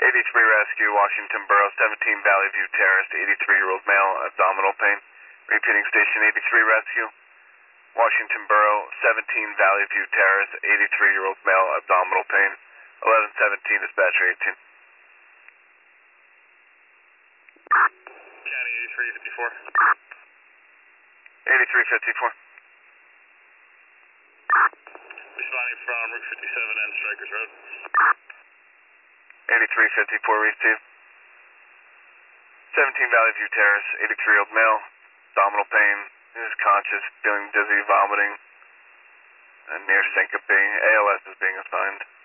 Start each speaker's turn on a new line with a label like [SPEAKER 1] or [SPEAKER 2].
[SPEAKER 1] 83 Rescue, Washington Borough, 17 Valley View Terrace, 83-year-old male, abdominal pain. Repeating station 83 Rescue, Washington Borough, 17 Valley View Terrace, 83-year-old male, abdominal pain. 1117, dispatcher 18.
[SPEAKER 2] County 8354.
[SPEAKER 1] 8354.
[SPEAKER 2] Responding from Route 57 and Strikers Road.
[SPEAKER 1] 8354 received. 17 Valley View Terrace, 83-year-old male, abdominal pain, is conscious, feeling dizzy, vomiting, and near syncope. ALS is being assigned.